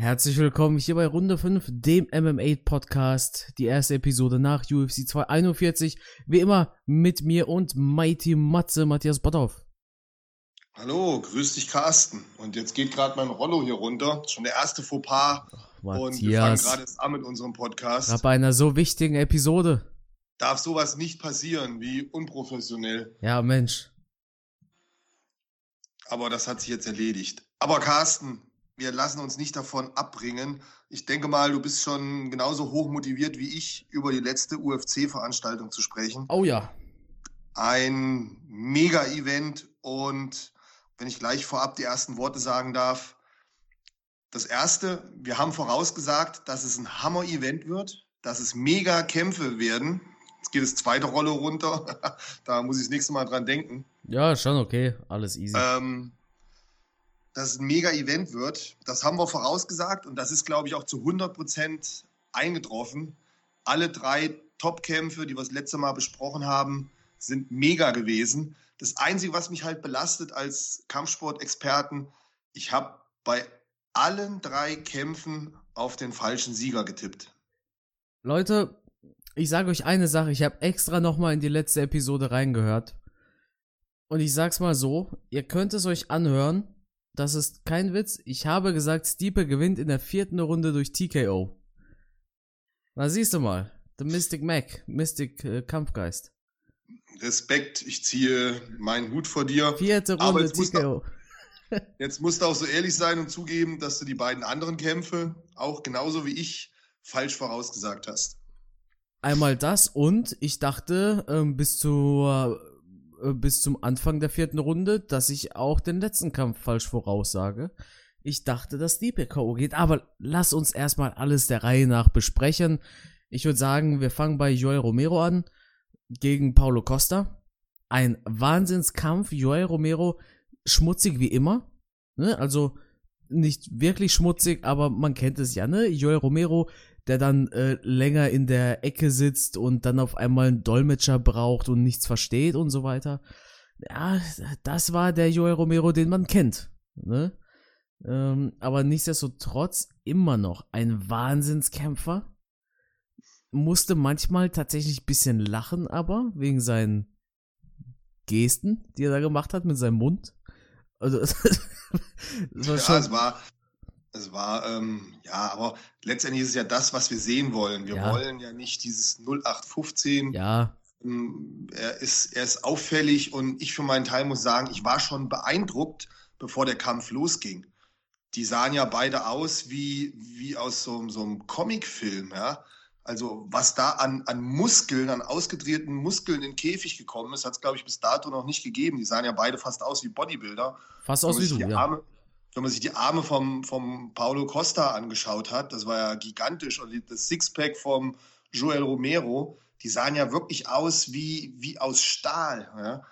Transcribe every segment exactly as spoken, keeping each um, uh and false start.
Herzlich willkommen hier bei Runde fünf, dem M M A Podcast, die erste Episode nach U F C zweihunderteinundvierzig, wie immer mit mir und Mighty Matze, Matthias Botthoff. Hallo, grüß dich Carsten. Und jetzt geht gerade mein Rollo hier runter, schon der erste Fauxpas. Ach, und wir fangen gerade erst an mit unserem Podcast. Gerade bei einer so wichtigen Episode. Darf sowas nicht passieren, wie unprofessionell. Ja, Mensch. Aber das hat sich jetzt erledigt. Aber Carsten, wir lassen uns nicht davon abbringen. Ich denke mal, du bist schon genauso hoch motiviert wie ich, über die letzte U F C-Veranstaltung zu sprechen. Oh ja. Ein Mega-Event und wenn ich gleich vorab die ersten Worte sagen darf. Das erste, wir haben vorausgesagt, dass es ein Hammer-Event wird, dass es Mega-Kämpfe werden. Jetzt geht das zweite Rollo runter. Da muss ich das nächste Mal dran denken. Ja, schon okay. Alles easy. Ähm, dass es ein Mega-Event wird, das haben wir vorausgesagt und das ist, glaube ich, auch zu hundert Prozent eingetroffen. Alle drei Top-Kämpfe, die wir das letzte Mal besprochen haben, sind mega gewesen. Das Einzige, was mich halt belastet als Kampfsportexperten, ich habe bei allen drei Kämpfen auf den falschen Sieger getippt. Leute, ich sage euch eine Sache, ich habe extra nochmal in die letzte Episode reingehört. Und ich sag's mal so, ihr könnt es euch anhören, das ist kein Witz, ich habe gesagt, Stipe gewinnt in der vierten Runde durch T K O. Na siehst du mal, The Mystic Mac, Mystic äh, Kampfgeist. Respekt, ich ziehe meinen Hut vor dir. Vierte Runde T K O. Jetzt musst du auch so ehrlich sein und zugeben, dass du die beiden anderen Kämpfe auch genauso wie ich falsch vorausgesagt hast. Einmal das und ich dachte ähm, bis, zur, äh, bis zum Anfang der vierten Runde, dass ich auch den letzten Kampf falsch voraussage. Ich dachte, dass die K O geht, aber lass uns erstmal alles der Reihe nach besprechen. Ich würde sagen, wir fangen bei Joel Romero an. Gegen Paulo Costa. Ein Wahnsinnskampf. Joel Romero schmutzig wie immer. Ne? Also nicht wirklich schmutzig, aber man kennt es ja, ne? Joel Romero, der dann äh, länger in der Ecke sitzt und dann auf einmal einen Dolmetscher braucht und nichts versteht und so weiter. Ja, das war der Joel Romero, den man kennt. Ne? Ähm, aber nichtsdestotrotz immer noch ein Wahnsinnskämpfer. Musste manchmal tatsächlich ein bisschen lachen, aber wegen seinen Gesten, die er da gemacht hat mit seinem Mund. Also, das war schon. Ja, es war, es war, ähm, ja, aber letztendlich ist es ja das, was wir sehen wollen. Wir Ja. wollen ja nicht dieses null acht fünfzehn. Ja, Ähm, Er ist, er ist auffällig und ich für meinen Teil muss sagen, ich war schon beeindruckt, bevor der Kampf losging. Die sahen ja beide aus wie, wie aus so, so einem Comicfilm, ja. Also was da an, an Muskeln, an ausgedrehten Muskeln in den Käfig gekommen ist, hat es, glaube ich, bis dato noch nicht gegeben. Die sahen ja beide fast aus wie Bodybuilder. fast Wenn aus man wie sich du, die ja. Arme, wenn man sich die Arme vom, vom Paulo Costa angeschaut hat, das war ja gigantisch. Und die- das Sixpack vom Joel Romero, die sahen ja wirklich aus wie, wie aus Stahl. Ja?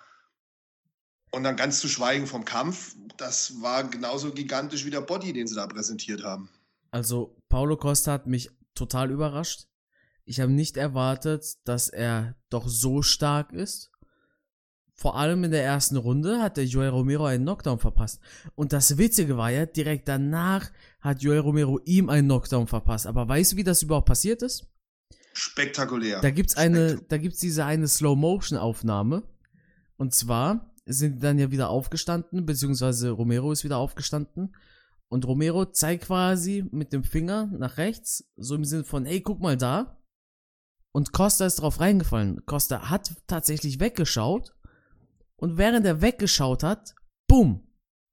Und dann ganz zu schweigen vom Kampf, das war genauso gigantisch wie der Body, den sie da präsentiert haben. Also, Paulo Costa hat mich total überrascht. Ich habe nicht erwartet, dass er doch so stark ist. Vor allem in der ersten Runde hat der Joel Romero einen Knockdown verpasst. Und das Witzige war ja, direkt danach hat Joel Romero ihm einen Knockdown verpasst. Aber weißt du, wie das überhaupt passiert ist? Spektakulär. Da gibt's eine, Spektak- da gibt's diese eine Slow-Motion-Aufnahme. Und zwar sind die dann ja wieder aufgestanden, beziehungsweise Romero ist wieder aufgestanden. Und Romero zeigt quasi mit dem Finger nach rechts, so im Sinne von, ey, guck mal da. Und Costa ist drauf reingefallen. Costa hat tatsächlich weggeschaut. Und während er weggeschaut hat, bumm,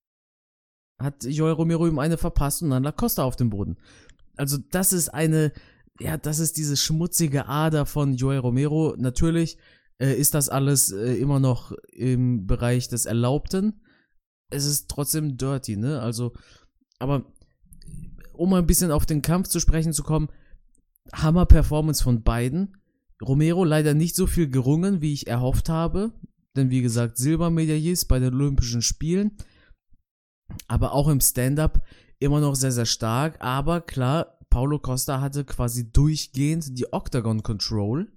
hat Joel Romero ihm eine verpasst und dann lag Costa auf dem Boden. Also das ist eine, ja, das ist diese schmutzige Ader von Joel Romero. Natürlich äh, ist das alles äh, immer noch im Bereich des Erlaubten. Es ist trotzdem dirty, ne? Also, aber um mal ein bisschen auf den Kampf zu sprechen zu kommen, Hammer-Performance von beiden. Romero leider nicht so viel gerungen, wie ich erhofft habe. Denn wie gesagt, Silbermedaillist bei den Olympischen Spielen. Aber auch im Stand-Up immer noch sehr, sehr stark. Aber klar, Paulo Costa hatte quasi durchgehend die Octagon Control.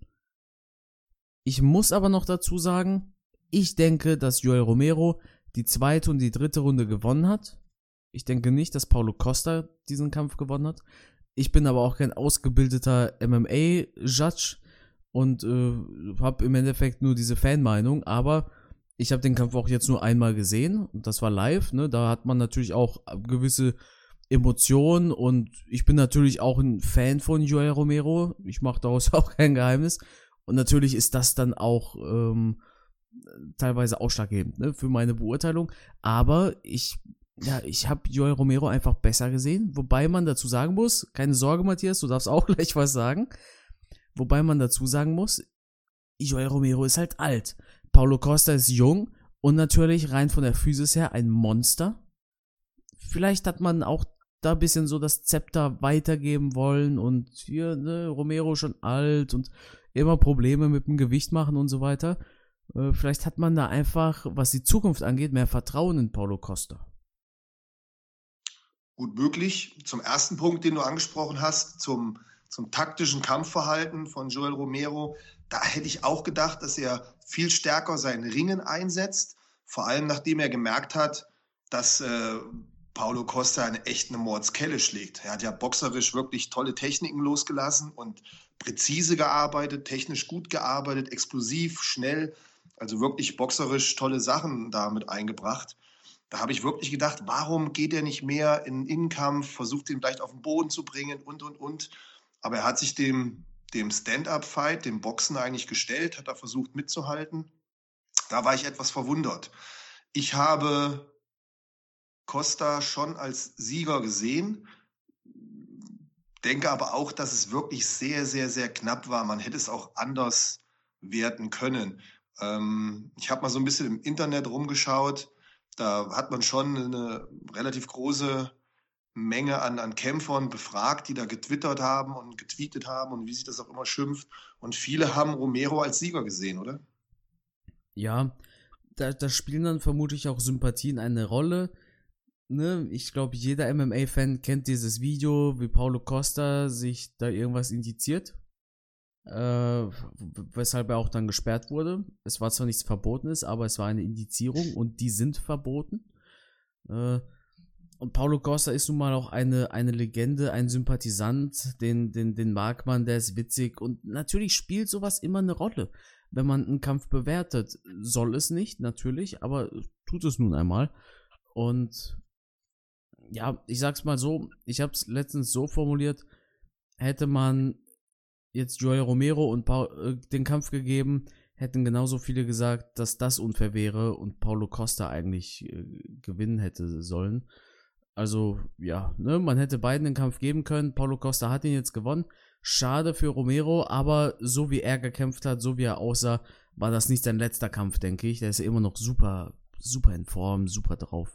Ich muss aber noch dazu sagen, ich denke, dass Joel Romero die zweite und die dritte Runde gewonnen hat. Ich denke nicht, dass Paulo Costa diesen Kampf gewonnen hat. Ich bin aber auch kein ausgebildeter M M A-Judge und äh, habe im Endeffekt nur diese Fanmeinung, aber ich habe den Kampf auch jetzt nur einmal gesehen und das war live, ne? Da hat man natürlich auch gewisse Emotionen und ich bin natürlich auch ein Fan von Joel Romero. Ich mache daraus auch kein Geheimnis. Und natürlich ist das dann auch ähm, teilweise ausschlaggebend, ne, für meine Beurteilung. Aber ich, ja, ich habe Joel Romero einfach besser gesehen. Wobei man dazu sagen muss, keine Sorge, Matthias, du darfst auch gleich was sagen. Wobei man dazu sagen muss, Joel Romero ist halt alt. Paulo Costa ist jung und natürlich rein von der Physis her ein Monster. Vielleicht hat man auch da ein bisschen so das Zepter weitergeben wollen und hier, ne, Romero schon alt und immer Probleme mit dem Gewicht machen und so weiter. Äh, vielleicht hat man da einfach, was die Zukunft angeht, mehr Vertrauen in Paulo Costa. Gut möglich. Zum ersten Punkt, den du angesprochen hast, zum, zum taktischen Kampfverhalten von Joel Romero, da hätte ich auch gedacht, dass er viel stärker sein Ringen einsetzt, vor allem nachdem er gemerkt hat, dass äh, Paulo Costa eine echte Mordskelle schlägt. Er hat ja boxerisch wirklich tolle Techniken losgelassen und präzise gearbeitet, technisch gut gearbeitet, explosiv, schnell, also wirklich boxerisch tolle Sachen damit eingebracht. Da habe ich wirklich gedacht, warum geht er nicht mehr in den Innenkampf, versucht ihn vielleicht auf den Boden zu bringen und, und, und. Aber er hat sich dem, dem Stand-up-Fight, dem Boxen eigentlich gestellt, hat er versucht mitzuhalten. Da war ich etwas verwundert. Ich habe Costa schon als Sieger gesehen, denke aber auch, dass es wirklich sehr, sehr, sehr knapp war. Man hätte es auch anders werten können. Ähm, ich habe mal so ein bisschen im Internet rumgeschaut. Da hat man schon eine relativ große Menge an, an Kämpfern befragt, die da getwittert haben und getweetet haben und wie sich das auch immer schimpft. Und viele haben Romero als Sieger gesehen, oder? Ja, da, da spielen dann vermutlich auch Sympathien eine Rolle. Ne, ich glaube, jeder M M A-Fan kennt dieses Video, wie Paulo Costa sich da irgendwas indiziert, äh, weshalb er auch dann gesperrt wurde. Es war zwar nichts Verbotenes, aber es war eine Indizierung und die sind verboten. Äh, und Paulo Costa ist nun mal auch eine, eine Legende, ein Sympathisant, den, den, den mag man, der ist witzig und natürlich spielt sowas immer eine Rolle, wenn man einen Kampf bewertet. Soll es nicht, natürlich, aber tut es nun einmal. Und ja, ich sag's mal so, ich hab's letztens so formuliert, hätte man jetzt Joel Romero und Paul, äh, den Kampf gegeben, hätten genauso viele gesagt, dass das unfair wäre und Paulo Costa eigentlich äh, gewinnen hätte sollen. Also, ja, ne, man hätte beiden den Kampf geben können, Paulo Costa hat ihn jetzt gewonnen, schade für Romero, aber so wie er gekämpft hat, so wie er aussah, war das nicht sein letzter Kampf, denke ich, der ist ja immer noch super, super in Form, super drauf.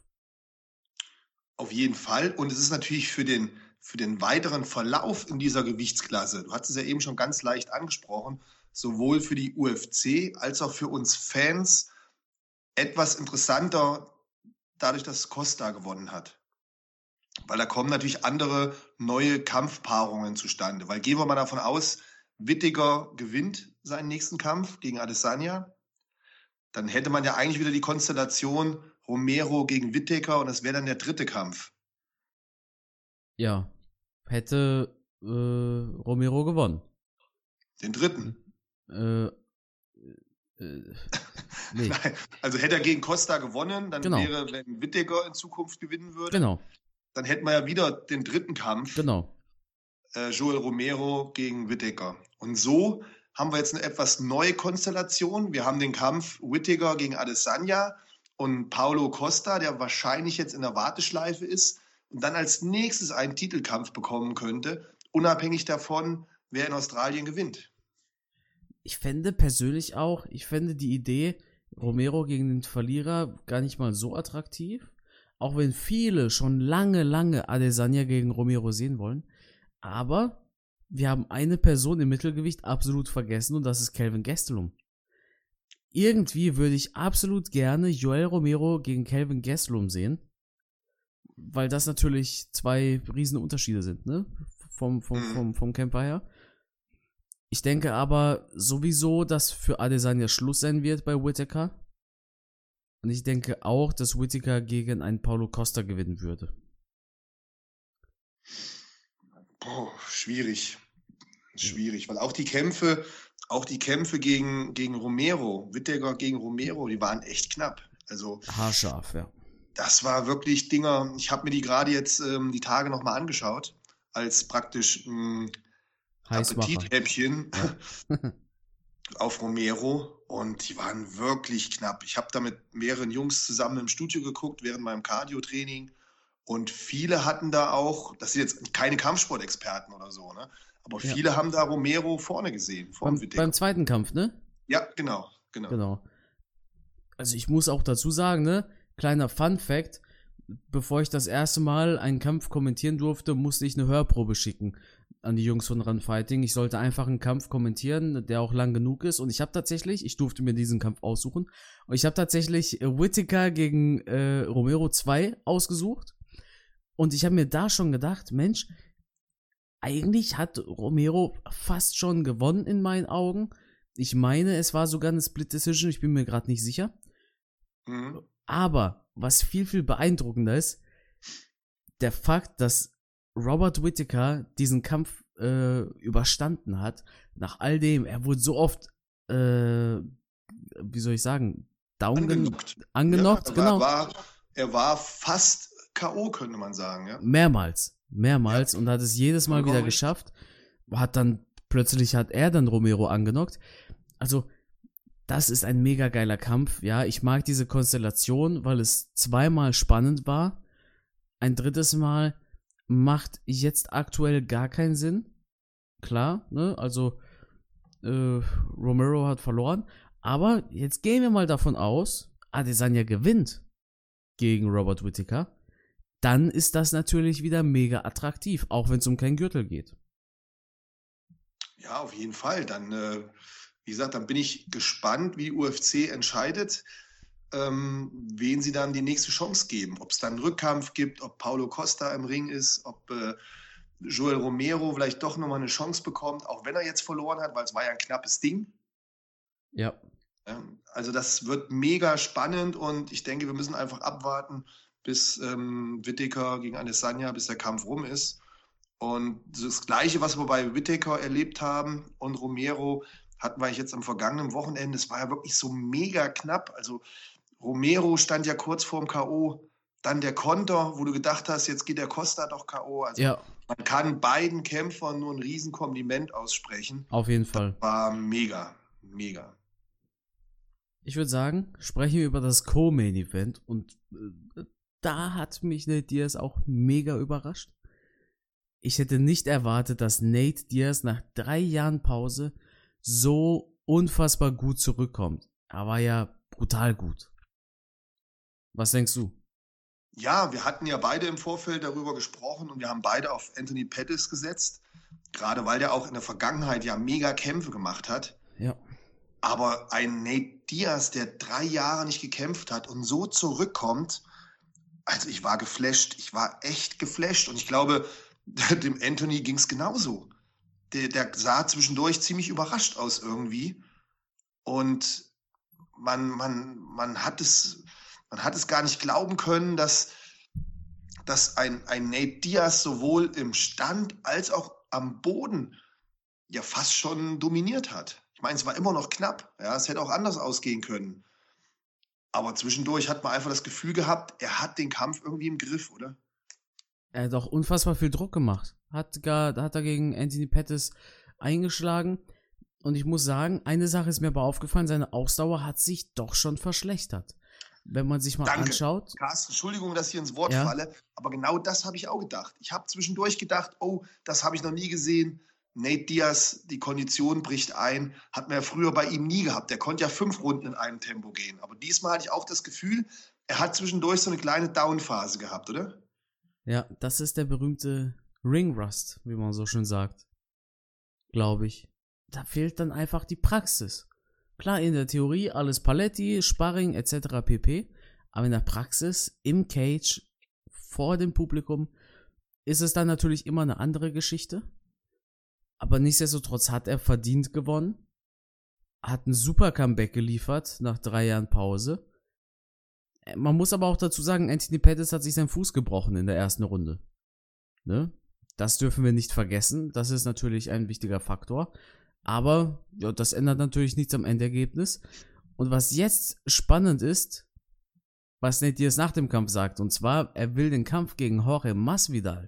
Auf jeden Fall. Und es ist natürlich für den, für den weiteren Verlauf in dieser Gewichtsklasse, du hast es ja eben schon ganz leicht angesprochen, sowohl für die U F C als auch für uns Fans etwas interessanter, dadurch, dass Costa gewonnen hat. Weil da kommen natürlich andere neue Kampfpaarungen zustande. Weil gehen wir mal davon aus, Whittaker gewinnt seinen nächsten Kampf gegen Adesanya, dann hätte man ja eigentlich wieder die Konstellation Romero gegen Whittaker und das wäre dann der dritte Kampf. Ja, hätte äh, Romero gewonnen. Den dritten? Äh, äh, nee. Nein, also hätte er gegen Costa gewonnen, dann Genau. wäre, wenn Whittaker in Zukunft gewinnen würde, Genau. dann hätten wir ja wieder den dritten Kampf. Genau. Äh, Joel Romero gegen Whittaker. Und so haben wir jetzt eine etwas neue Konstellation. Wir haben den Kampf Whittaker gegen Adesanya und Paulo Costa, der wahrscheinlich jetzt in der Warteschleife ist und dann als nächstes einen Titelkampf bekommen könnte, unabhängig davon, wer in Australien gewinnt. Ich fände persönlich auch, ich fände die Idee Romero gegen den Verlierer gar nicht mal so attraktiv, auch wenn viele schon lange, lange Adesanya gegen Romero sehen wollen, aber wir haben eine Person im Mittelgewicht absolut vergessen und das ist Kelvin Gastelum. Irgendwie würde ich absolut gerne Joel Romero gegen Kelvin Gastelum sehen, weil das natürlich zwei riesen Unterschiede sind, ne? Vom, vom, vom, vom Kämpfer her. Ich denke aber sowieso, dass für Adesanya Schluss sein wird bei Whittaker. Und ich denke auch, dass Whittaker gegen einen Paulo Costa gewinnen würde. Boah, schwierig. Schwierig, weil auch die Kämpfe, auch die Kämpfe gegen, gegen Romero, Whittaker gegen Romero, die waren echt knapp. Also Haarscharf, ja. das war wirklich Dinger, ich habe mir die gerade jetzt ähm, die Tage nochmal angeschaut, als praktisch ein Heißmacher. Appetithäppchen Ja. auf Romero und die waren wirklich knapp. Ich habe da mit mehreren Jungs zusammen im Studio geguckt während meinem Cardio-Training und viele hatten da auch, das sind jetzt keine Kampfsportexperten oder so, ne? Aber Ja. viele haben da Romero vorne gesehen, vor dem Beim, Whittaker. beim zweiten Kampf, ne? Ja, genau, genau. Genau. Also ich muss auch dazu sagen, ne? Kleiner Fun-Fact: Bevor ich das erste Mal einen Kampf kommentieren durfte, musste ich eine Hörprobe schicken an die Jungs von Run Fighting. Ich sollte einfach einen Kampf kommentieren, der auch lang genug ist. Und ich habe tatsächlich, ich durfte mir diesen Kampf aussuchen. Und ich habe tatsächlich äh, Whittaker gegen äh, Romero zwei ausgesucht. Und ich habe mir da schon gedacht, Mensch, eigentlich hat Romero fast schon gewonnen in meinen Augen. Ich meine, es war sogar eine Split Decision, ich bin mir gerade nicht sicher. Mhm. Aber was viel, viel beeindruckender ist, der Fakt, dass Robert Whittaker diesen Kampf äh, überstanden hat, nach all dem, er wurde so oft, äh, wie soll ich sagen, down Angenockt. angenockt, Ja, er genau. War, er war fast K O, könnte man sagen. Ja? Mehrmals, mehrmals Ja. und hat es jedes Mal wieder Vollkommen geschafft. Hat dann, plötzlich hat er dann Romero angenockt. Also, das ist ein mega geiler Kampf, ja. Ich mag diese Konstellation, weil es zweimal spannend war. Ein drittes Mal macht jetzt aktuell gar keinen Sinn. Klar, ne, also äh, Romero hat verloren. Aber jetzt gehen wir mal davon aus, Adesanya gewinnt gegen Robert Whittaker. Dann ist das natürlich wieder mega attraktiv, auch wenn es um keinen Gürtel geht. Ja, auf jeden Fall. Dann, äh, wie gesagt, dann bin ich gespannt, wie U F C entscheidet, ähm, wen sie dann die nächste Chance geben. Ob es dann einen Rückkampf gibt, ob Paulo Costa im Ring ist, ob äh, Joel Romero vielleicht doch nochmal eine Chance bekommt, auch wenn er jetzt verloren hat, weil es war ja ein knappes Ding. Ja. Ähm, also das wird mega spannend und ich denke, wir müssen einfach abwarten, bis ähm, Whittaker gegen Adesanya, bis der Kampf rum ist. Und das Gleiche, was wir bei Whittaker erlebt haben und Romero, hatten wir jetzt am vergangenen Wochenende. Es war ja wirklich so mega knapp. Also Romero stand ja kurz vorm K O. Dann der Konter, wo du gedacht hast, jetzt geht der Costa doch K O. Also Ja, man kann beiden Kämpfern nur ein Riesenkompliment aussprechen. auf jeden Fall. War mega, mega. Ich würde sagen, sprechen wir über das Co-Main-Event und äh, da hat mich Nate Diaz auch mega überrascht. Ich hätte nicht erwartet, dass Nate Diaz nach drei Jahren Pause so unfassbar gut zurückkommt. Er war ja brutal gut. Was denkst du? Ja, wir hatten ja beide im Vorfeld darüber gesprochen und wir haben beide auf Anthony Pettis gesetzt. Gerade weil der auch in der Vergangenheit ja mega Kämpfe gemacht hat. Ja. Aber ein Nate Diaz, der drei Jahre nicht gekämpft hat und so zurückkommt, also ich war geflasht. Ich war echt geflasht und ich glaube, dem Anthony ging es genauso. Der, der sah zwischendurch ziemlich überrascht aus irgendwie. Und man, man, man, hat es, man hat es gar nicht glauben können, dass, dass ein, ein Nate Diaz sowohl im Stand als auch am Boden ja fast schon dominiert hat. Ich meine, es war immer noch knapp. Ja, es hätte auch anders ausgehen können. Aber zwischendurch hat man einfach das Gefühl gehabt, er hat den Kampf irgendwie im Griff, oder? Er hat auch unfassbar viel Druck gemacht. Hat, gar, hat er gegen Anthony Pettis eingeschlagen. Und ich muss sagen, eine Sache ist mir aber aufgefallen, seine Ausdauer hat sich doch schon verschlechtert. Wenn man sich mal Danke. anschaut. Carsten, Entschuldigung, dass ich ins Wort Ja. falle, aber genau das habe ich auch gedacht. Ich habe zwischendurch gedacht, oh, das habe ich noch nie gesehen. Nate Diaz, die Kondition bricht ein, hat man ja früher bei ihm nie gehabt. Der konnte ja fünf Runden in einem Tempo gehen. Aber diesmal hatte ich auch das Gefühl, er hat zwischendurch so eine kleine Down-Phase gehabt, oder? Ja, das ist der berühmte Ring Rust, wie man so schön sagt. Glaube ich. Da fehlt dann einfach die Praxis. Klar, in der Theorie alles Paletti, Sparring et cetera pp. Aber in der Praxis, im Cage, vor dem Publikum, ist es dann natürlich immer eine andere Geschichte. Aber nichtsdestotrotz hat er verdient gewonnen. Hat ein super Comeback geliefert nach drei Jahren Pause. Man muss aber auch dazu sagen, Anthony Pettis hat sich seinen Fuß gebrochen in der ersten Runde. Ne? Das dürfen wir nicht vergessen. Das ist natürlich ein wichtiger Faktor. Aber ja, das ändert natürlich nichts am Endergebnis. Und was jetzt spannend ist, was Nate Diaz nach dem Kampf sagt, und zwar, er will den Kampf gegen Jorge Masvidal.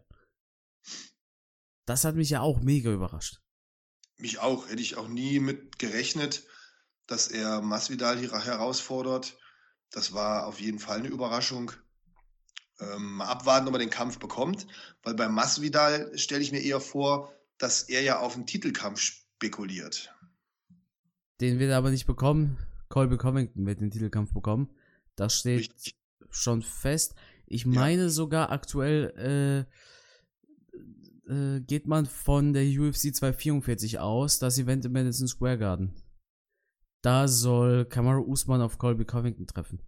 Das hat mich ja auch mega überrascht. Mich auch. Hätte ich auch nie mit gerechnet, dass er Masvidal hier herausfordert. Das war auf jeden Fall eine Überraschung. Ähm, mal abwarten, ob er den Kampf bekommt. Weil bei Masvidal stelle ich mir eher vor, dass er ja auf einen Titelkampf spekuliert. Den wird er aber nicht bekommen. Colby Covington wird den Titelkampf bekommen. Das steht Richtig. schon fest. Ich meine ja. sogar aktuell äh, äh, geht man von der U F C zweihundertvierundvierzig aus, das Event im Madison Square Garden. Da soll Kamaru Usman auf Colby Covington treffen.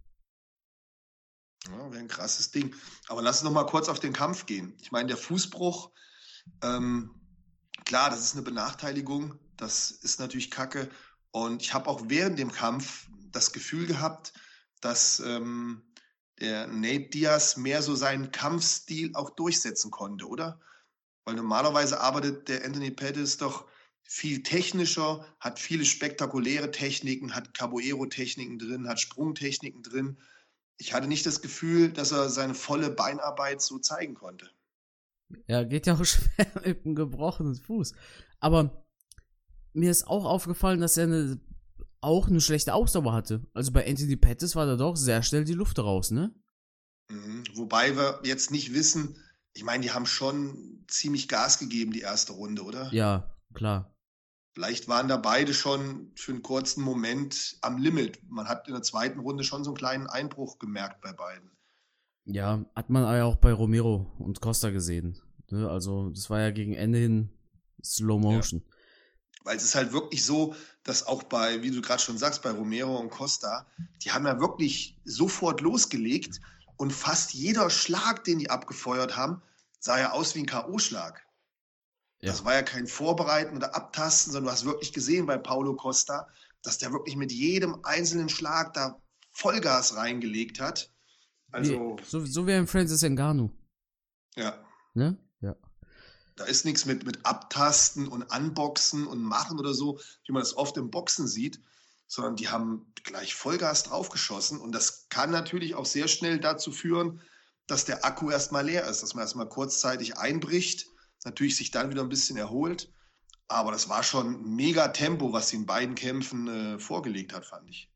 Ja, wäre ein krasses Ding. Aber lass uns noch mal kurz auf den Kampf gehen. Ich meine, der Fußbruch, ähm, klar, das ist eine Benachteiligung. Das ist natürlich Kacke. Und ich habe auch während dem Kampf das Gefühl gehabt, dass ähm, der Nate Diaz mehr so seinen Kampfstil auch durchsetzen konnte, oder? Weil normalerweise arbeitet der Anthony Pettis doch viel technischer, hat viele spektakuläre Techniken, hat Capoeiro-Techniken drin, hat Sprungtechniken drin. Ich hatte nicht das Gefühl, dass er seine volle Beinarbeit so zeigen konnte. Ja, geht ja auch schwer mit einem gebrochenen Fuß. Aber mir ist auch aufgefallen, dass er eine, auch eine schlechte Ausdauer hatte. Also bei Anthony Pettis war da doch sehr schnell die Luft raus, ne? Mhm. Wobei wir jetzt nicht wissen, ich meine, die haben schon ziemlich Gas gegeben, die erste Runde, oder? Ja, klar. Vielleicht waren da beide schon für einen kurzen Moment am Limit. Man hat in der zweiten Runde schon so einen kleinen Einbruch gemerkt bei beiden. Ja, hat man ja auch bei Romero und Costa gesehen. Ne? Also das war ja gegen Ende hin Slow Motion. Ja. Weil es ist halt wirklich so, dass auch bei, wie du gerade schon sagst, bei Romero und Costa, die haben ja wirklich sofort losgelegt und fast jeder Schlag, den die abgefeuert haben, sah ja aus wie ein K O-Schlag. Ja. Das war ja kein Vorbereiten oder Abtasten, sondern du hast wirklich gesehen bei Paulo Costa, dass der wirklich mit jedem einzelnen Schlag da Vollgas reingelegt hat. Also wie, so, so wie ein Francis Ngannou. Ja. Ne? Ja. Da ist nichts mit, mit Abtasten und Unboxen und Machen oder so, wie man das oft im Boxen sieht, sondern die haben gleich Vollgas draufgeschossen. Und das kann natürlich auch sehr schnell dazu führen, dass der Akku erstmal leer ist, dass man erstmal kurzzeitig einbricht, natürlich sich dann wieder ein bisschen erholt. Aber das war schon mega Tempo, was sie in beiden Kämpfen äh, vorgelegt hat, fand ich.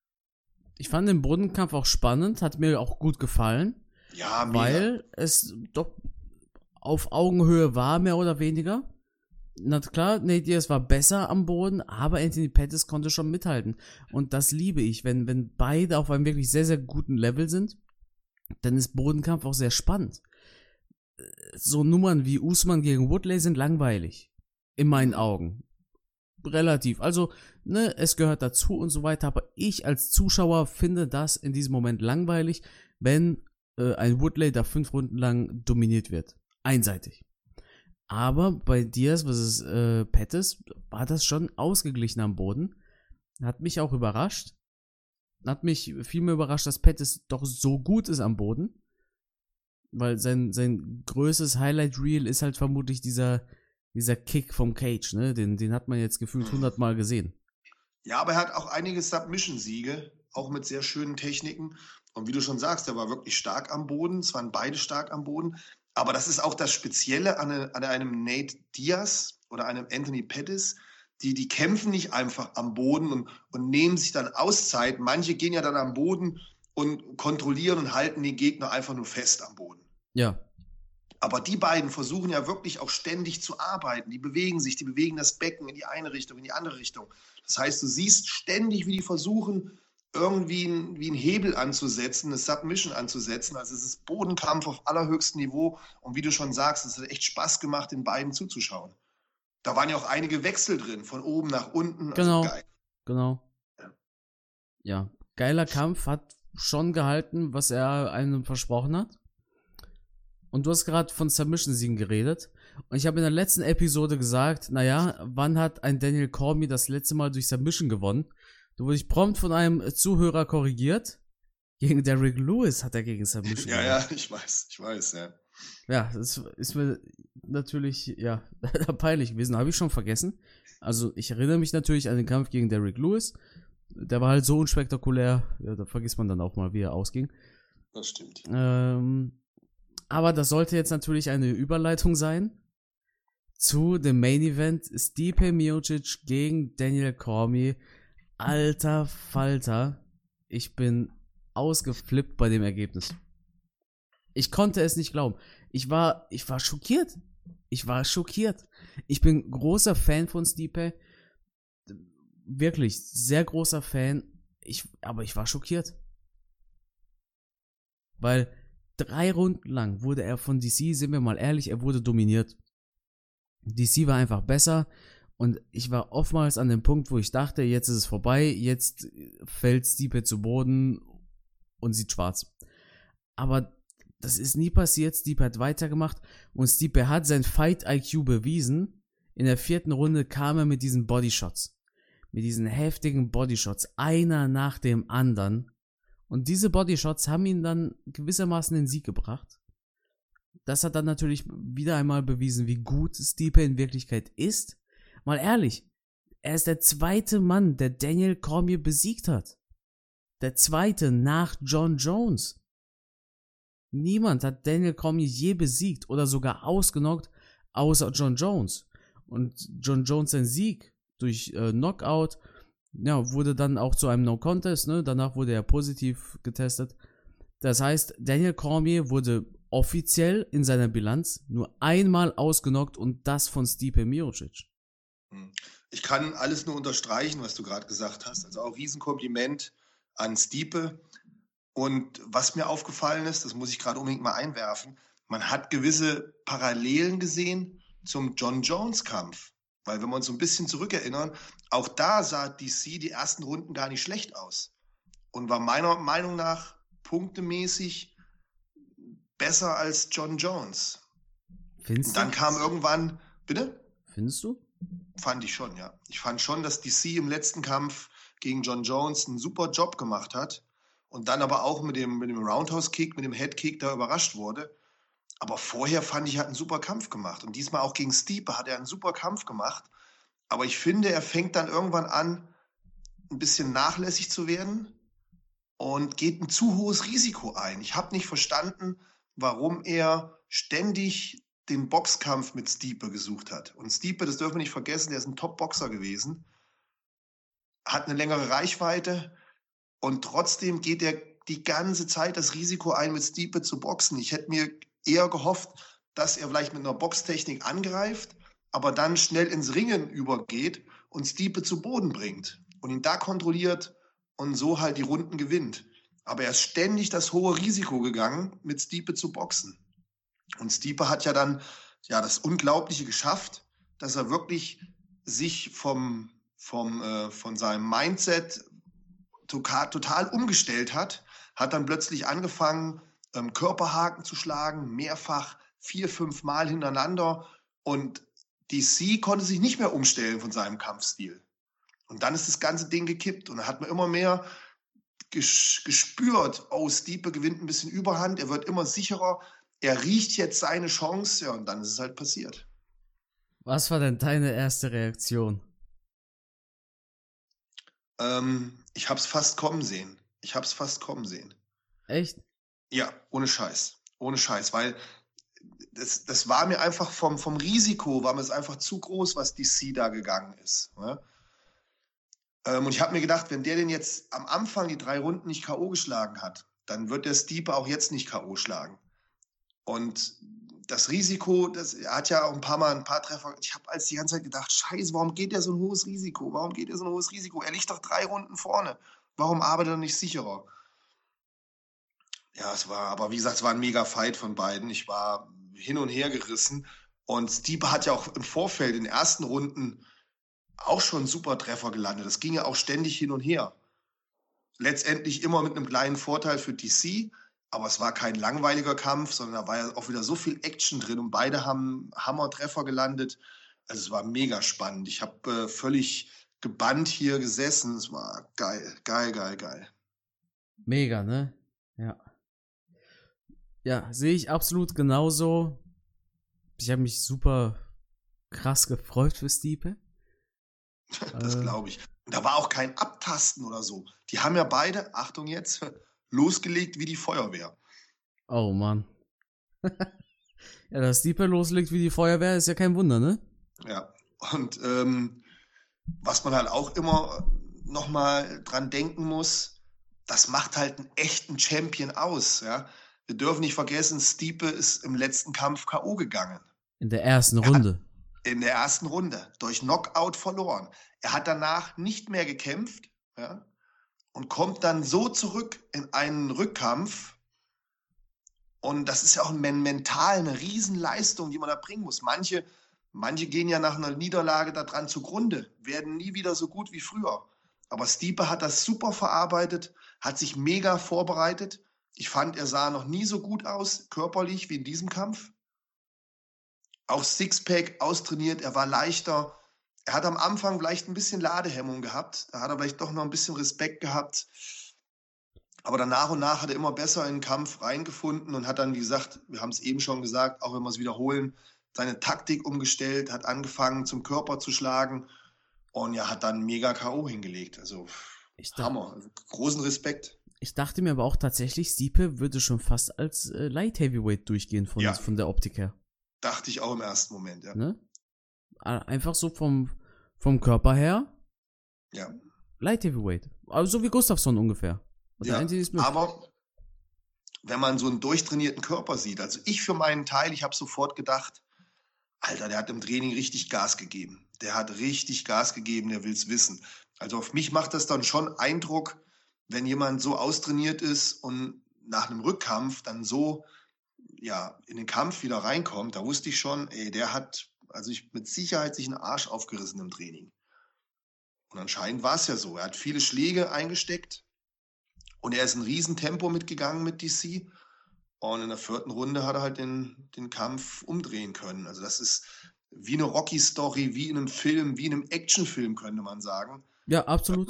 Ich fand den Bodenkampf auch spannend, hat mir auch gut gefallen. Ja, mega. Weil es doch auf Augenhöhe war, mehr oder weniger. Na klar, Nate Diaz war besser am Boden, aber Anthony Pettis konnte schon mithalten. Und das liebe ich, wenn, wenn beide auf einem wirklich sehr, sehr guten Level sind, dann ist Bodenkampf auch sehr spannend. So Nummern wie Usman gegen Woodley sind langweilig. In meinen Augen. Relativ. Also, ne, es gehört dazu und so weiter, aber ich als Zuschauer finde das in diesem Moment langweilig, wenn äh, ein Woodley da fünf Runden lang dominiert wird. Einseitig. Aber bei Diaz versus äh, Pettis war das schon ausgeglichen am Boden. Hat mich auch überrascht. Hat mich viel mehr überrascht, dass Pettis doch so gut ist am Boden. Weil sein, sein größtes Highlight-Reel ist halt vermutlich dieser, dieser Kick vom Cage, ne? Den, den hat man jetzt gefühlt hundertmal gesehen. Ja, aber er hat auch einige Submission-Siege, auch mit sehr schönen Techniken. Und wie du schon sagst, er war wirklich stark am Boden. Es waren beide stark am Boden. Aber das ist auch das Spezielle an, eine, an einem Nate Diaz oder einem Anthony Pettis. Die, die kämpfen nicht einfach am Boden und, und nehmen sich dann Auszeit. Manche gehen ja dann am Boden und kontrollieren und halten den Gegner einfach nur fest am Boden. Ja. Aber die beiden versuchen ja wirklich auch ständig zu arbeiten. Die bewegen sich, die bewegen das Becken in die eine Richtung, in die andere Richtung. Das heißt, du siehst ständig, wie die versuchen, irgendwie ein, wie einen Hebel anzusetzen, eine Submission anzusetzen. Also es ist Bodenkampf auf allerhöchstem Niveau. Und wie du schon sagst, es hat echt Spaß gemacht, den beiden zuzuschauen. Da waren ja auch einige Wechsel drin, von oben nach unten. Genau, also geil. genau. Ja. ja, geiler Kampf, hat schon gehalten, was er einem versprochen hat. Und du hast gerade von Submission-Siegen geredet. Und ich habe in der letzten Episode gesagt, naja, wann hat ein Daniel Cormier das letzte Mal durch Submission gewonnen? Da wurde ich prompt von einem Zuhörer korrigiert. Gegen Derrick Lewis hat er gegen Submission Ja, ja, ich weiß, ich weiß, ja. Ja, das ist mir natürlich, ja, peinlich gewesen. Habe ich schon vergessen. Also, ich erinnere mich natürlich an den Kampf gegen Derrick Lewis. Der war halt so unspektakulär. Ja, da vergisst man dann auch mal, wie er ausging. Das stimmt. Ähm, aber das sollte jetzt natürlich eine Überleitung sein zu dem Main Event. Stipe Miocic gegen Daniel Cormier. Alter Falter. Ich bin ausgeflippt bei dem Ergebnis. Ich konnte es nicht glauben. Ich war, ich war schockiert. Ich war schockiert. Ich bin großer Fan von Stipe. Wirklich, sehr großer Fan. Ich, aber ich war schockiert. Weil drei Runden lang wurde er von D C, sind wir mal ehrlich, er wurde dominiert. D C war einfach besser. Und ich war oftmals an dem Punkt, wo ich dachte, jetzt ist es vorbei. Jetzt fällt Stipe zu Boden und sieht schwarz. Aber das ist nie passiert. Stipe hat weitergemacht und Stipe hat sein Fight-I Q bewiesen. In der vierten Runde kam er mit diesen Bodyshots. Mit diesen heftigen Bodyshots. Einer nach dem anderen. Und diese Bodyshots haben ihn dann gewissermaßen den Sieg gebracht. Das hat dann natürlich wieder einmal bewiesen, wie gut Stipe in Wirklichkeit ist. Mal ehrlich, er ist der zweite Mann, der Daniel Cormier besiegt hat. Der zweite nach John Jones. Niemand hat Daniel Cormier je besiegt oder sogar ausgenockt, außer John Jones. Und John Jones, sein Sieg durch äh, Knockout, ja, wurde dann auch zu einem No-Contest, ne? Danach wurde er positiv getestet. Das heißt, Daniel Cormier wurde offiziell in seiner Bilanz nur einmal ausgenockt und das von Stipe Miocic. Ich kann alles nur unterstreichen, was du gerade gesagt hast. Also auch Riesenkompliment an Stipe. Und was mir aufgefallen ist, das muss ich gerade unbedingt mal einwerfen, man hat gewisse Parallelen gesehen zum John Jones-Kampf. Weil wenn wir uns so ein bisschen zurückerinnern, auch da sah D C die ersten Runden gar nicht schlecht aus. Und war meiner Meinung nach punktemäßig besser als John Jones. Findest Und dann du? kam irgendwann, bitte? Findest du? Fand ich schon, ja. Ich fand schon, dass D C im letzten Kampf gegen John Jones einen super Job gemacht hat und dann aber auch mit dem, mit dem Roundhouse-Kick, mit dem Head-Kick da überrascht wurde. Aber vorher fand ich, er hat einen super Kampf gemacht. Und diesmal auch gegen Stipe hat er einen super Kampf gemacht. Aber ich finde, er fängt dann irgendwann an, ein bisschen nachlässig zu werden und geht ein zu hohes Risiko ein. Ich habe nicht verstanden, warum er ständig den Boxkampf mit Stipe gesucht hat. Und Stipe, das dürfen wir nicht vergessen, der ist ein Top-Boxer gewesen, hat eine längere Reichweite und trotzdem geht er die ganze Zeit das Risiko ein, mit Stipe zu boxen. Ich hätte mir eher gehofft, dass er vielleicht mit einer Boxtechnik angreift, aber dann schnell ins Ringen übergeht und Stipe zu Boden bringt und ihn da kontrolliert und so halt die Runden gewinnt. Aber er ist ständig das hohe Risiko gegangen, mit Stipe zu boxen. Und Stipe hat ja dann ja das Unglaubliche geschafft, dass er wirklich sich vom, vom, äh, von seinem Mindset total, total umgestellt hat, hat dann plötzlich angefangen, ähm, Körperhaken zu schlagen, mehrfach, vier, fünf Mal hintereinander. Und D C konnte sich nicht mehr umstellen von seinem Kampfstil. Und dann ist das ganze Ding gekippt und dann hat man immer mehr ges- gespürt, oh, Stipe gewinnt ein bisschen Überhand, er wird immer sicherer, er riecht jetzt seine Chance, ja, und dann ist es halt passiert. Was war denn deine erste Reaktion? Ähm, ich hab's fast kommen sehen. Ich hab's fast kommen sehen. Echt? Ja, ohne Scheiß. Ohne Scheiß, weil das, das war mir einfach vom, vom Risiko, war mir es einfach zu groß, was D C da gegangen ist. Ne? Ähm, und ich habe mir gedacht, wenn der den jetzt am Anfang die drei Runden nicht K O geschlagen hat, dann wird der Stipe auch jetzt nicht K O schlagen. Und das Risiko, das, er hat ja auch ein paar Mal ein paar Treffer. Ich habe als die ganze Zeit gedacht, scheiße, warum geht der so ein hohes Risiko? Warum geht er so ein hohes Risiko? Er liegt doch drei Runden vorne. Warum arbeitet er nicht sicherer? Ja, es war, aber wie gesagt, es war ein mega Fight von beiden. Ich war hin und her gerissen. Und Stipe hat ja auch im Vorfeld in den ersten Runden auch schon super Treffer gelandet. Das ging ja auch ständig hin und her. Letztendlich immer mit einem kleinen Vorteil für D C. Aber es war kein langweiliger Kampf, sondern da war ja auch wieder so viel Action drin und beide haben Hammer-Treffer gelandet. Also es war mega spannend. Ich habe äh, völlig gebannt hier gesessen. Es war geil, geil, geil, geil. Mega, ne? Ja. Ja, sehe ich absolut genauso. Ich habe mich super krass gefreut für Stipe. Das äh, glaube ich. Und da war auch kein Abtasten oder so. Die haben ja beide, Achtung jetzt, losgelegt wie die Feuerwehr. Oh Mann. Ja, dass Stipe loslegt wie die Feuerwehr, ist ja kein Wunder, ne? Ja. Und ähm, was man halt auch immer nochmal dran denken muss, das macht halt einen echten Champion aus. Ja? Wir dürfen nicht vergessen, Stipe ist im letzten Kampf K O gegangen. In der ersten Er Runde. Hat in der ersten Runde durch Knockout verloren. Er hat danach nicht mehr gekämpft, ja? Und kommt dann so zurück in einen Rückkampf. Und das ist ja auch mental eine Riesenleistung, die man da bringen muss. Manche, manche gehen ja nach einer Niederlage daran zugrunde, werden nie wieder so gut wie früher. Aber Stipe hat das super verarbeitet, hat sich mega vorbereitet. Ich fand, er sah noch nie so gut aus, körperlich, wie in diesem Kampf. Auch Sixpack austrainiert, er war leichter. Er hat am Anfang vielleicht ein bisschen Ladehemmung gehabt. Da hat er vielleicht doch noch ein bisschen Respekt gehabt. Aber dann nach und nach hat er immer besser in den Kampf reingefunden und hat dann, wie gesagt, wir haben es eben schon gesagt, auch wenn wir es wiederholen, seine Taktik umgestellt, hat angefangen zum Körper zu schlagen und ja, hat dann mega K O hingelegt. Also Ich dachte, Hammer, also, großen Respekt. ich dachte mir aber auch tatsächlich, Stipe würde schon fast als äh, Light Heavyweight durchgehen von, Ja. von der Optik her. Dachte ich auch im ersten Moment, ja. Ne? Einfach so vom, vom Körper her Ja, Light Heavyweight. Also so wie Gustafsson ungefähr. Und der ja. Einzige ist möglich. Aber wenn man so einen durchtrainierten Körper sieht, also ich für meinen Teil, ich habe sofort gedacht, Alter, der hat im Training richtig Gas gegeben. Der hat richtig Gas gegeben, der will es wissen. Also auf mich macht das dann schon Eindruck, wenn jemand so austrainiert ist und nach einem Rückkampf dann so ja, in den Kampf wieder reinkommt. Da wusste ich schon, ey, der hat also ich, mit Sicherheit sich einen Arsch aufgerissen im Training. Und anscheinend war es ja so. Er hat viele Schläge eingesteckt und er ist ein Riesentempo mitgegangen mit D C. Und in der vierten Runde hat er halt den, den Kampf umdrehen können. Also das ist wie eine Rocky-Story, wie in einem Film, wie in einem Actionfilm, könnte man sagen. Ja, absolut.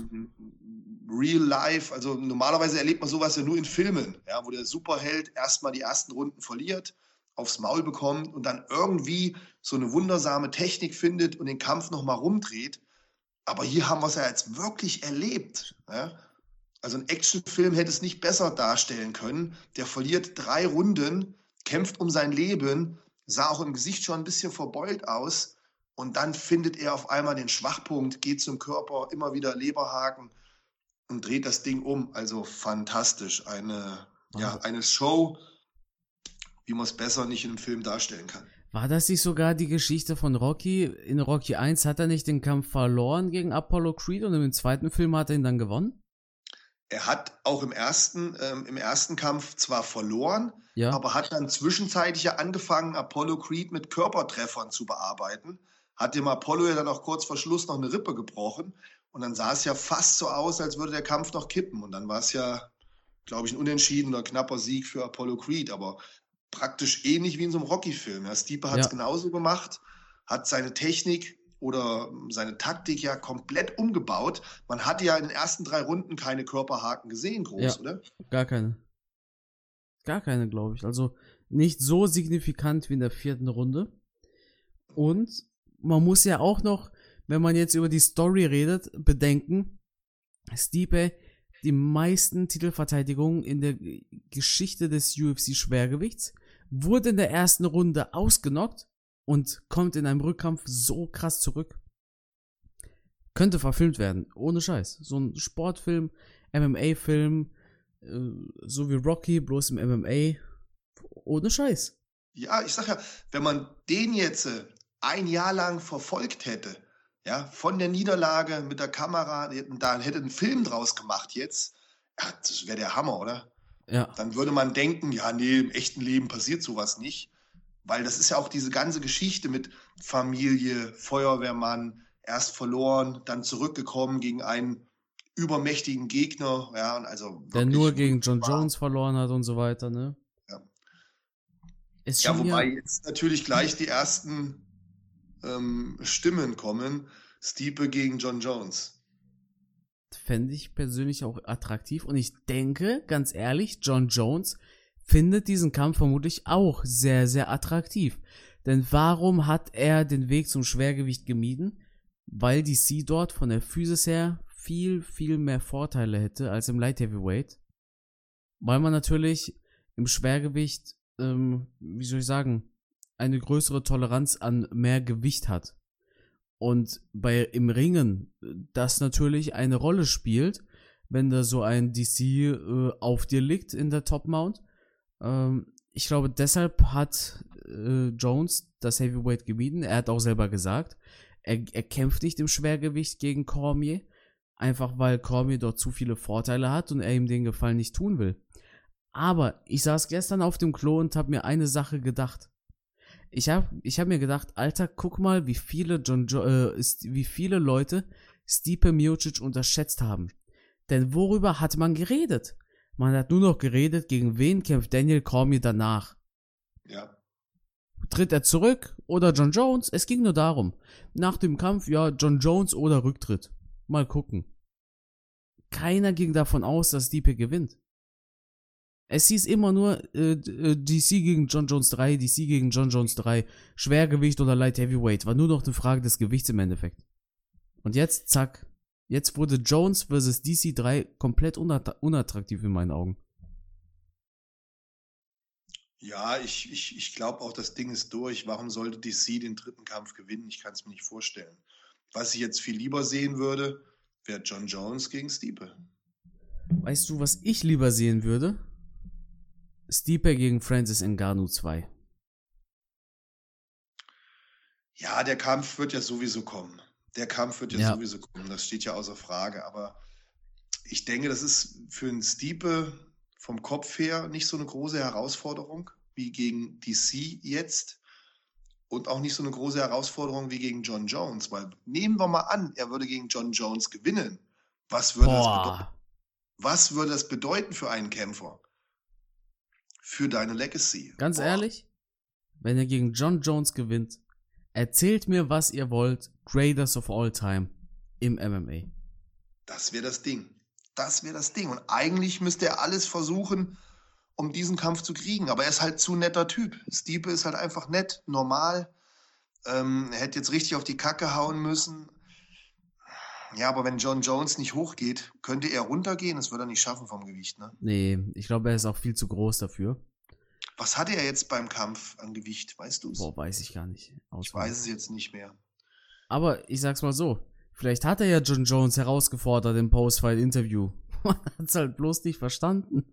Real life, also normalerweise erlebt man sowas ja nur in Filmen, ja, wo der Superheld erstmal die ersten Runden verliert, aufs Maul bekommt und dann irgendwie so eine wundersame Technik findet und den Kampf nochmal rumdreht. Aber hier haben wir es ja jetzt wirklich erlebt. Ja? Also ein Actionfilm hätte es nicht besser darstellen können. Der verliert drei Runden, kämpft um sein Leben, sah auch im Gesicht schon ein bisschen verbeult aus und dann findet er auf einmal den Schwachpunkt, geht zum Körper, immer wieder Leberhaken und dreht das Ding um. Also fantastisch. Eine, ja, eine Show, wie man es besser nicht in einem Film darstellen kann. War das nicht sogar die Geschichte von Rocky? In Rocky eins hat er nicht den Kampf verloren gegen Apollo Creed und im zweiten Film hat er ihn dann gewonnen? Er hat auch im ersten, ähm, im ersten Kampf zwar verloren, Ja. aber hat dann zwischenzeitlich ja angefangen, Apollo Creed mit Körpertreffern zu bearbeiten. Hat dem Apollo ja dann auch kurz vor Schluss noch eine Rippe gebrochen. Und dann sah es ja fast so aus, als würde der Kampf noch kippen. Und dann war es ja, glaube ich, ein unentschiedener, knapper Sieg für Apollo Creed. Aber praktisch ähnlich wie in so einem Rocky-Film. Ja, Stipe hat es Ja. genauso gemacht, hat seine Technik oder seine Taktik ja komplett umgebaut. Man hatte ja in den ersten drei Runden keine Körperhaken gesehen, groß, Ja. oder? Gar keine. Gar keine, glaube ich. Also nicht so signifikant wie in der vierten Runde. Und man muss ja auch noch, wenn man jetzt über die Story redet, bedenken, Stipe die meisten Titelverteidigungen in der Geschichte des U F C-Schwergewichts, wurde in der ersten Runde ausgenockt und kommt in einem Rückkampf so krass zurück. Könnte verfilmt werden, ohne Scheiß. So ein Sportfilm, M M A-Film, äh, so wie Rocky, bloß im M M A, ohne Scheiß. Ja, ich sag ja, wenn man den jetzt äh, ein Jahr lang verfolgt hätte, ja, von der Niederlage mit der Kamera, die hätten, da hätte einen Film draus gemacht jetzt, ja, das wäre der Hammer, oder? Ja. Dann würde man denken, ja, nee, im echten Leben passiert sowas nicht. Weil das ist ja auch diese ganze Geschichte mit Familie, Feuerwehrmann, erst verloren, dann zurückgekommen gegen einen übermächtigen Gegner, ja, und also Der nur gegen John wunderbar. Jones verloren hat und so weiter, ne? Ja. Ist Ja, schon wobei ja, jetzt natürlich gleich die ersten ähm, Stimmen kommen. Stipe gegen John Jones. fände ich persönlich auch attraktiv und ich denke, ganz ehrlich, John Jones findet diesen Kampf vermutlich auch sehr, sehr attraktiv. Denn warum hat er den Weg zum Schwergewicht gemieden? Weil D C dort von der Physis her viel, viel mehr Vorteile hätte als im Light Heavyweight. Weil man natürlich im Schwergewicht, ähm, wie soll ich sagen, eine größere Toleranz an mehr Gewicht hat. Und bei im Ringen das natürlich eine Rolle spielt, wenn da so ein D C äh, auf dir liegt in der Top Mount. Ähm, ich glaube, deshalb hat äh, Jones das Heavyweight gemieden. Er hat auch selber gesagt, er, er kämpft nicht im Schwergewicht gegen Cormier, einfach weil Cormier dort zu viele Vorteile hat und er ihm den Gefallen nicht tun will. Aber ich saß gestern auf dem Klo und habe mir eine Sache gedacht. Ich habe ich hab mir gedacht, Alter, guck mal, wie viele John jo- äh, ist, wie viele Leute Stipe Miocic unterschätzt haben. Denn worüber hat man geredet? Man hat nur noch geredet, gegen wen kämpft Daniel Cormier danach. Ja. Tritt er zurück oder John Jones? Es ging nur darum. Nach dem Kampf, ja, John Jones oder Rücktritt. Mal gucken. Keiner ging davon aus, dass Stipe gewinnt. Es hieß immer nur äh, D C gegen John Jones drei, D C gegen John Jones drei, Schwergewicht oder Light Heavyweight. War nur noch eine Frage des Gewichts im Endeffekt. Und jetzt, zack. Jetzt wurde Jones versus D C drei komplett unat- unattraktiv in meinen Augen. Ja, ich, ich, ich glaube auch, das Ding ist durch. Warum sollte D C den dritten Kampf gewinnen? Ich kann es mir nicht vorstellen. Was ich jetzt viel lieber sehen würde, wäre John Jones gegen Stipe. Weißt du, was ich lieber sehen würde? Stipe gegen Francis Ngannou zwei. Ja, der Kampf wird ja sowieso kommen. Der Kampf wird ja, Ja. sowieso kommen. Das steht ja außer Frage. Aber ich denke, das ist für einen Stipe vom Kopf her nicht so eine große Herausforderung wie gegen D C jetzt. Und auch nicht so eine große Herausforderung wie gegen John Jones. Weil nehmen wir mal an, er würde gegen John Jones gewinnen. Was würde, das bedeuten? Boah. Was würde das bedeuten für einen Kämpfer? Für deine Legacy. Ganz Boah. ehrlich, wenn er gegen John Jones gewinnt, erzählt mir, was ihr wollt. Greatest of all time im M M A. Das wäre das Ding. Das wäre das Ding. Und eigentlich müsste er alles versuchen, um diesen Kampf zu kriegen. Aber er ist halt zu netter Typ. Stipe ist halt einfach nett, normal. Ähm, er hätte jetzt richtig auf die Kacke hauen müssen. Ja, aber wenn John Jones nicht hochgeht, könnte er runtergehen. Das würde er nicht schaffen vom Gewicht, ne? Nee, ich glaube, er ist auch viel zu groß dafür. Was hatte er jetzt beim Kampf an Gewicht? Weißt du es? Boah, weiß ich gar nicht. Ich Auswendig. weiß es jetzt nicht mehr. Aber ich sag's mal so, vielleicht hat er ja John Jones herausgefordert im Post-Fight-Interview. Man hat's halt bloß nicht verstanden.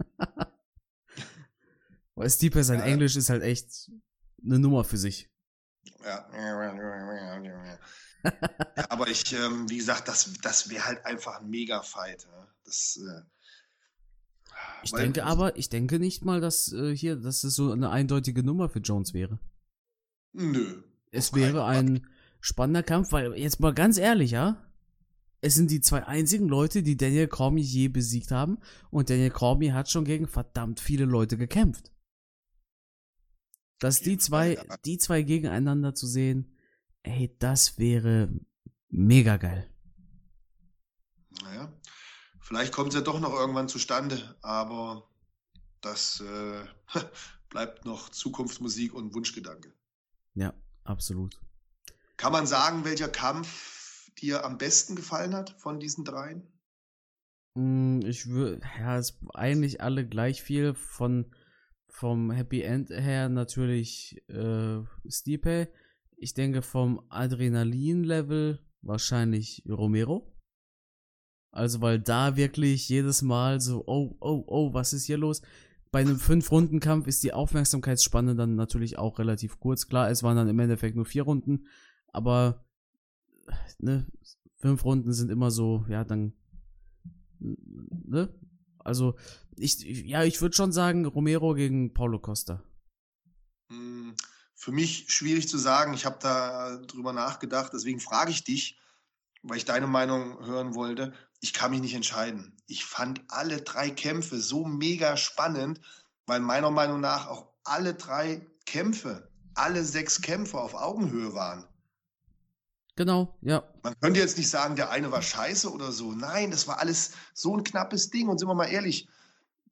Weil Stipe, sein Ja. Englisch ist halt echt eine Nummer für sich. Ja. Ja, aber ich, ähm, wie gesagt, das, das wäre halt einfach ein Mega-Fight. Ja. Das, äh, Ich weil- denke aber, ich denke nicht mal, dass äh, hier, dass es so eine eindeutige Nummer für Jones wäre. Nö. Es Auf keinen wäre Fall. ein spannender Kampf, weil jetzt mal ganz ehrlich, ja, es sind die zwei einzigen Leute, die Daniel Cormier je besiegt haben und Daniel Cormier hat schon gegen verdammt viele Leute gekämpft. Dass die jeden zwei, Fall, ja. die zwei gegeneinander zu sehen, ey, das wäre mega geil. Naja, vielleicht kommt es ja doch noch irgendwann zustande, aber das äh, bleibt noch Zukunftsmusik und Wunschgedanke. Ja, absolut. Kann man sagen, welcher Kampf dir am besten gefallen hat von diesen dreien? Mm, Ich würde, ja, es eigentlich alle gleich viel von vom Happy End her natürlich äh, Stipe. Ich denke vom Adrenalin-Level wahrscheinlich Romero. Also weil da wirklich jedes Mal so, oh, oh, oh, was ist hier los? Bei einem Fünf-Runden-Kampf ist die Aufmerksamkeitsspanne dann natürlich auch relativ kurz. Klar, es waren dann im Endeffekt nur vier Runden, aber ne, fünf Runden sind immer so, ja, dann ne? Also, ich, ja, ich würde schon sagen, Romero gegen Paulo Costa. Hm, Für mich schwierig zu sagen. Ich habe da drüber nachgedacht. Deswegen frage ich dich, weil ich deine Meinung hören wollte. Ich kann mich nicht entscheiden. Ich fand alle drei Kämpfe so mega spannend, weil meiner Meinung nach auch alle drei Kämpfe, alle sechs Kämpfe auf Augenhöhe waren. Genau, ja. Man könnte jetzt nicht sagen, der eine war scheiße oder so. Nein, das war alles so ein knappes Ding. Und sind wir mal ehrlich,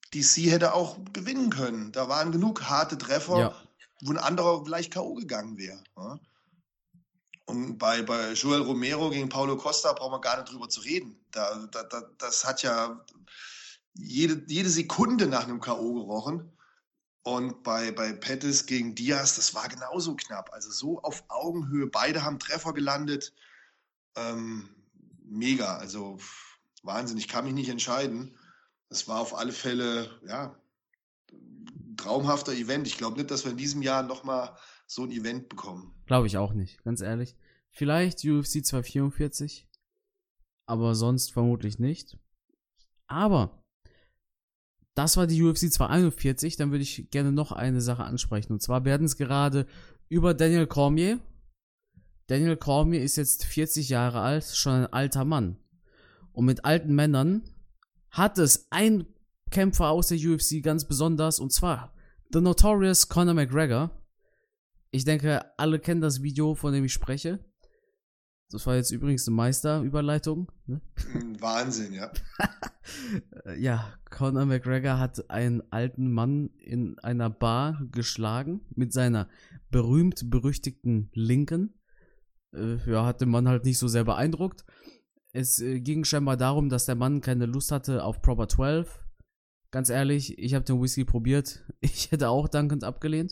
D C hätte auch gewinnen können. Da waren genug harte Treffer, Ja. wo ein anderer vielleicht K O gegangen wäre. Ja? Und bei, bei Joel Romero gegen Paulo Costa brauchen wir gar nicht drüber zu reden. Da, da, da, das hat ja jede, jede Sekunde nach einem K O gerochen. Und bei, bei Pettis gegen Diaz, das war genauso knapp. Also so auf Augenhöhe. Beide haben Treffer gelandet. Ähm, mega. Also Wahnsinn. Ich kann mich nicht entscheiden. Das war auf alle Fälle, ja, ein traumhafter Event. Ich glaube nicht, dass wir in diesem Jahr nochmal so ein Event bekommen. Glaube ich auch nicht, ganz ehrlich. Vielleicht U F C zweihundertvierundvierzig, aber sonst vermutlich nicht. Aber das war die U F C zweihunderteinundvierzig, dann würde ich gerne noch eine Sache ansprechen. Und zwar werden es gerade über Daniel Cormier. Daniel Cormier ist jetzt vierzig Jahre alt, schon ein alter Mann. Und mit alten Männern hat es ein Kämpfer aus der U F C ganz besonders, und zwar The Notorious Conor McGregor. Ich denke, alle kennen das Video, von dem ich spreche. Das war jetzt übrigens eine Meisterüberleitung. Ne? Wahnsinn, ja. Ja, Conor McGregor hat einen alten Mann in einer Bar geschlagen mit seiner berühmt-berüchtigten Linken. Äh, ja, hat den Mann halt nicht so sehr beeindruckt. Es äh, ging scheinbar darum, dass der Mann keine Lust hatte auf Proper zwölf. Ganz ehrlich, ich habe den Whisky probiert. Ich hätte auch dankend abgelehnt.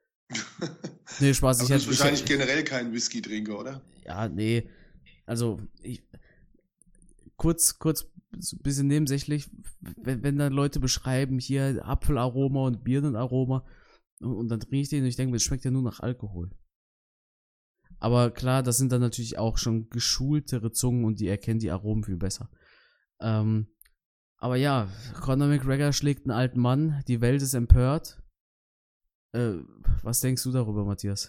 Nee, Spaß. Aber ich du bist hätte, wahrscheinlich ich, generell kein Whisky-Trinker, oder? Ja, nee. Also, ich, kurz, kurz, so ein bisschen nebensächlich, wenn, wenn dann Leute beschreiben, hier Apfelaroma und Birnenaroma, und, und dann trinke ich den und ich denke, es schmeckt ja nur nach Alkohol. Aber klar, das sind dann natürlich auch schon geschultere Zungen und die erkennen die Aromen viel besser. Ähm, aber ja, Conor McGregor schlägt einen alten Mann, die Welt ist empört. Äh, was denkst du darüber, Matthias?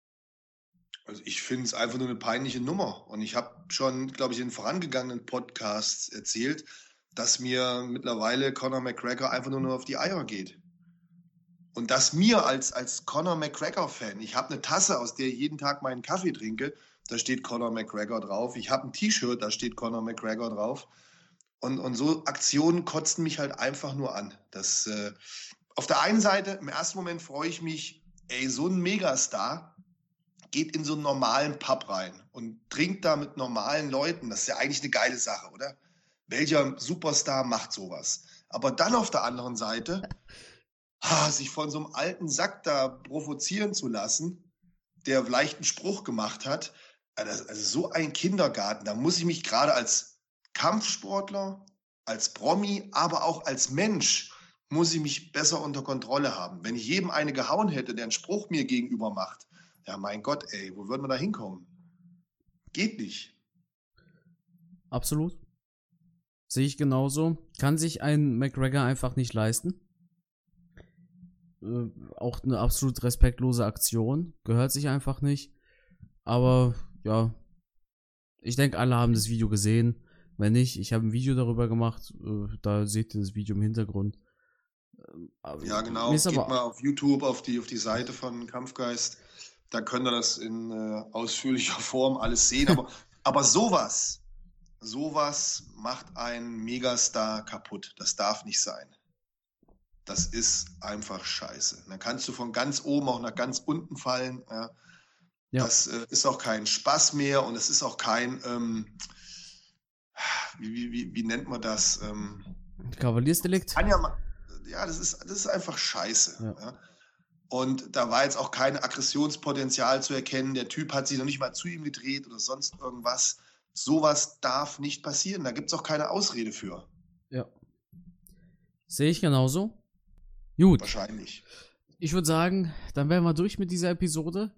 Also ich finde es einfach nur eine peinliche Nummer. Und ich habe schon, glaube ich, in vorangegangenen Podcasts erzählt, dass mir mittlerweile Conor McGregor einfach nur noch auf die Eier geht. Und dass mir als, als Conor McGregor-Fan, ich habe eine Tasse, aus der ich jeden Tag meinen Kaffee trinke, da steht Conor McGregor drauf. Ich habe ein T-Shirt, da steht Conor McGregor drauf. Und, und so Aktionen kotzen mich halt einfach nur an. Das, äh, auf der einen Seite, im ersten Moment freue ich mich, ey, so ein Megastar geht in so einen normalen Pub rein und trinkt da mit normalen Leuten. Das ist ja eigentlich eine geile Sache, oder? Welcher Superstar macht sowas? Aber dann auf der anderen Seite, ah, sich von so einem alten Sack da provozieren zu lassen, der vielleicht einen Spruch gemacht hat, also so ein Kindergarten, da muss ich mich gerade als Kampfsportler, als Promi, aber auch als Mensch, muss ich mich besser unter Kontrolle haben. Wenn ich jedem eine gehauen hätte, der einen Spruch mir gegenüber macht, ja mein Gott, ey, wo würden wir da hinkommen? Geht nicht. Absolut. Sehe ich genauso. Kann sich ein McGregor einfach nicht leisten. Äh, auch eine absolut respektlose Aktion. Gehört sich einfach nicht. Aber, ja. Ich denke, alle haben das Video gesehen. Wenn nicht, ich habe ein Video darüber gemacht. Äh, da seht ihr das Video im Hintergrund. Äh, ja, genau. Geht mal auf YouTube, auf die, auf die Seite von Kampfgeist. Da könnt ihr das in äh, ausführlicher Form alles sehen. Aber, aber sowas, sowas macht einen Megastar kaputt. Das darf nicht sein. Das ist einfach scheiße. Dann kannst du von ganz oben auch nach ganz unten fallen. Ja. Ja. Das äh, ist auch kein Spaß mehr und es ist auch kein, ähm, wie, wie, wie nennt man das? Ähm, Kavaliersdelikt? Kann ja, mal, ja, das ist, das ist einfach scheiße. Ja. Ja. Und da war jetzt auch kein Aggressionspotenzial zu erkennen. Der Typ hat sich noch nicht mal zu ihm gedreht oder sonst irgendwas. Sowas darf nicht passieren. Da gibt es auch keine Ausrede für. Ja. Sehe ich genauso. Gut. Wahrscheinlich. Ich würde sagen, dann wären wir durch mit dieser Episode.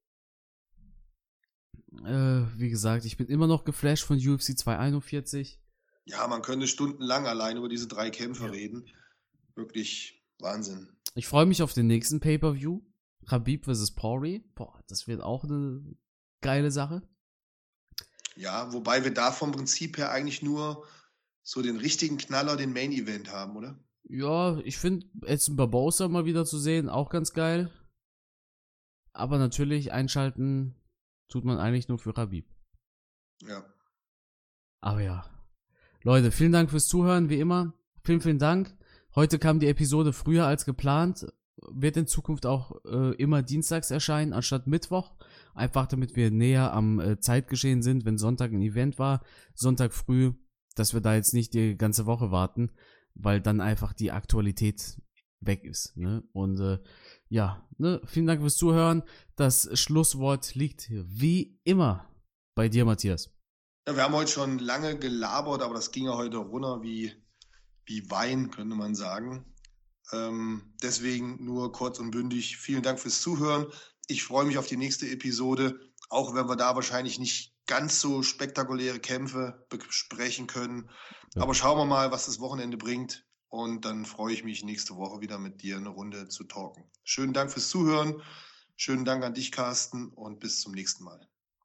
Äh, wie gesagt, ich bin immer noch geflasht von U F C zweihunderteinundvierzig. Ja, man könnte stundenlang allein über diese drei Kämpfe ja. reden. Wirklich Wahnsinn. Ich freue mich auf den nächsten Pay-Per-View. Khabib versus Poirier. Boah, das wird auch eine geile Sache. Ja, wobei wir da vom Prinzip her eigentlich nur so den richtigen Knaller, den Main-Event haben, oder? Ja, ich finde Edson Barbosa mal wieder zu sehen, auch ganz geil. Aber natürlich, einschalten tut man eigentlich nur für Khabib. Ja. Aber ja. Leute, vielen Dank fürs Zuhören, wie immer. Vielen, vielen Dank. Heute kam die Episode früher als geplant. Wird in Zukunft auch äh, immer dienstags erscheinen, anstatt Mittwoch. Einfach damit wir näher am äh, Zeitgeschehen sind, wenn Sonntag ein Event war. Sonntag früh, dass wir da jetzt nicht die ganze Woche warten, weil dann einfach die Aktualität weg ist. Ne? Und äh, ja, ne? Vielen Dank fürs Zuhören. Das Schlusswort liegt wie immer bei dir, Matthias. Ja, wir haben heute schon lange gelabert, aber das ging ja heute runter wie, wie Wein, könnte man sagen. Ähm, deswegen nur kurz und bündig. Vielen Dank fürs Zuhören. Ich freue mich auf die nächste Episode, auch wenn wir da wahrscheinlich nicht ganz so spektakuläre Kämpfe besprechen können. Ja. Aber schauen wir mal, was das Wochenende bringt. Und dann freue ich mich, nächste Woche wieder mit dir eine Runde zu talken. Schönen Dank fürs Zuhören. Schönen Dank an dich, Carsten. Und bis zum nächsten Mal.